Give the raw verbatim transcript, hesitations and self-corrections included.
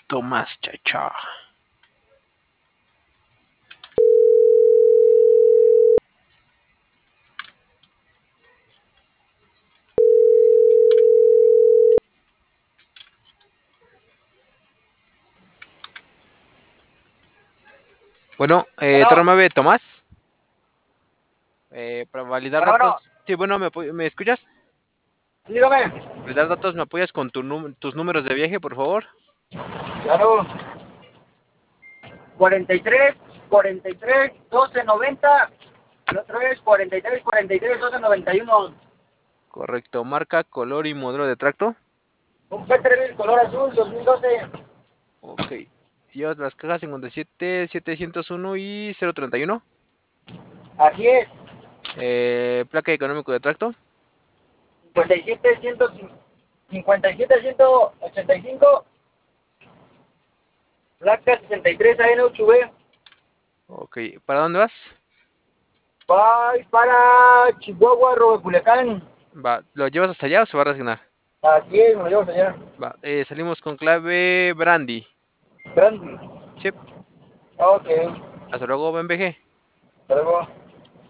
Tomás Chacha. Bueno, eh, Bueno, Torre nueve, Tomás. Eh, para validar bueno, bueno, datos. Sí, bueno, ¿me, apoy- ¿me escuchas? dígame. Validar datos, ¿me apoyas con tu num- tus números de viaje, por favor? Claro, cuarenta y tres, cuarenta y tres, doce, noventa. El otro es cuarenta y tres, cuarenta y tres, doce, noventa y uno. Correcto. Marca, color y modelo de tracto. Un Peterbilt color azul dos mil doce. Ok. Llevas las cajas cincuenta y siete, setecientos uno y cero treinta y uno. Así es. Eh, placa económico de tracto. cincuenta y siete, ciento cincuenta y siete, ciento ochenta y cinco. Placa sesenta y tres A N ocho B. Ok. ¿Para dónde vas? Bye para Chihuahua, Robe Culiacán. Va. ¿Lo llevas hasta allá o se va a resignar? Así es, me lo llevo, señor. Va. Eh, salimos con clave Brandy. Grande. Sí. Ok. Hasta luego, B M G. Hasta luego.